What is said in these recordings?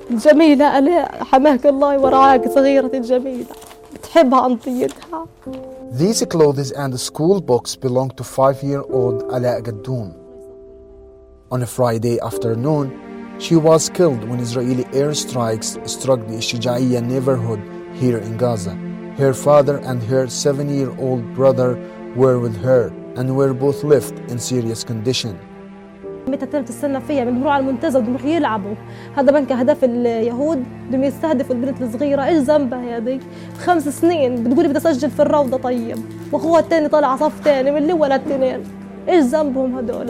جميلة آلاء حماك الله ورعاك صغيرة جميلة تحبها عطيتها. These clothes and school books belong to 5-year-old Ala Gaddoun. On a Friday afternoon, she was killed when Israeli airstrikes struck the Shijaiya neighborhood here in Gaza. Her father and her 7-year-old brother were with her and were both left in serious condition. متى تستنى فيها بنروح على المنتزه بنروح يلعبوا. هذا بنك هدف اليهود بدهم يستهدفوا البنت الصغيره. ايش ذنبها هذيك 5 سنين بتقولي بدي اسجل في الروضه. طيب واخوها الثاني طالع صف ثاني من الاول للتنين. ايش ذنبهم هذول؟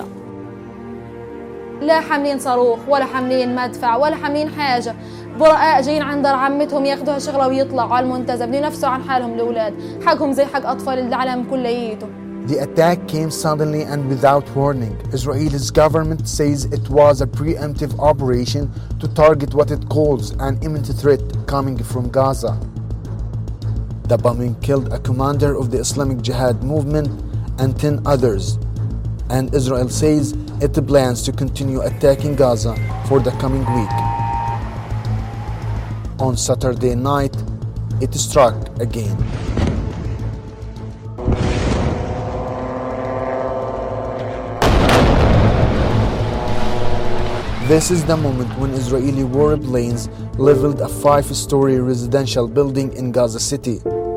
لا حاملين صاروخ ولا حاملين مدفع ولا حاملين حاجه. براء جايين عند عمتهم ياخذوها شغله ويطلعوا على المنتزه بدهم ينفسوا عن حالهم الاولاد. حقهم زي حق اطفال العالم كليته. The attack came suddenly and without warning. Israel's government says it was a preemptive operation to target what it calls an imminent threat coming from Gaza. The bombing killed a commander of the Islamic Jihad movement and 10 others. And Israel says it plans to continue attacking Gaza for the coming week. On Saturday night, it struck again. This is the moment when Israeli warplanes leveled a 5-story residential building in Gaza City.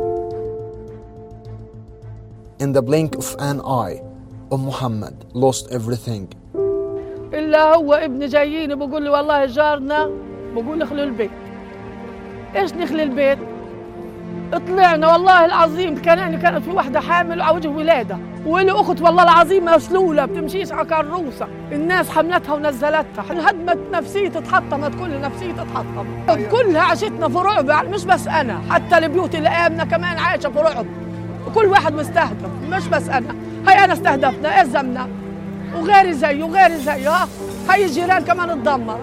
In the blink of an eye, Muhammad lost everything. إلا هو ابني جايين بقول لي والله جارنا بقول اخلوا البيت. إيش نخلي البيت؟ طلعنا والله العظيم كانت في واحدة حامل على وجه ولادة وله أخت والله العظيم مسلولة بتمشيش على كروسة. الناس حملتها ونزلتها. انهدمت نفسيتي اتحطمت كل نفسيتي اتحطمت. كلها عشتنا في رعب يعني مش بس أنا حتى البيوت اللي آمنة كمان عايشة في رعب. وكل واحد مستهدف مش بس أنا. هاي أنا استهدفنا إزمنا وغيري زي وغيري زي هاي الجيران كمان اتدمر.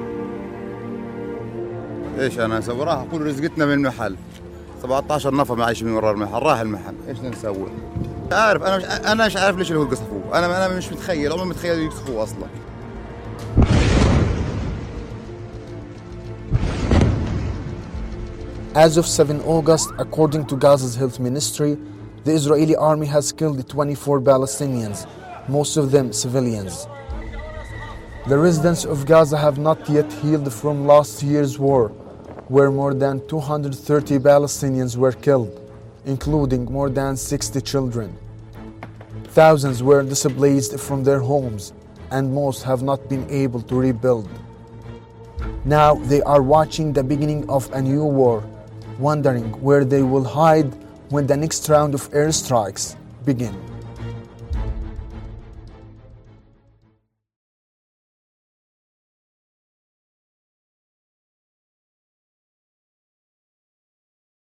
إيش أنا أسوي؟ راح كل رزقتنا من المحل. 17 نفر عايش من ورا المحل. راح المحل ايش نسوي؟ عارف انا مش عارف ليش اللي هو قصفوه. انا مش متخيل عمري متخيل يقصفوه اصلا. As of 7 August, according to Gaza's health ministry, the Israeli army has killed 24 Palestinians, most of them civilians. The residents of Gaza have not yet healed from last year's war, where more than 230 Palestinians were killed, including more than 60 children. Thousands were displaced from their homes, and most have not been able to rebuild. Now they are watching the beginning of a new war, wondering where they will hide when the next round of airstrikes begin.